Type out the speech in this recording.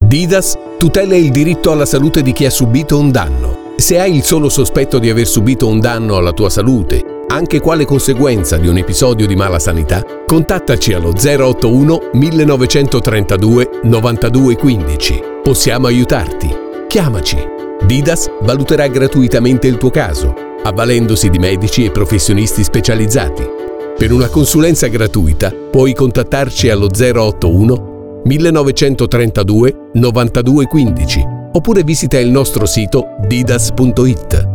Didas tutela il diritto alla salute di chi ha subito un danno. Se hai il solo sospetto di aver subito un danno alla tua salute, anche quale conseguenza di un episodio di mala sanità, contattaci allo 081 1932 9215. Possiamo aiutarti. Chiamaci. Didas valuterà gratuitamente il tuo caso, avvalendosi di medici e professionisti specializzati. Per una consulenza gratuita puoi contattarci allo 081 1932 9215 oppure visita il nostro sito didas.it.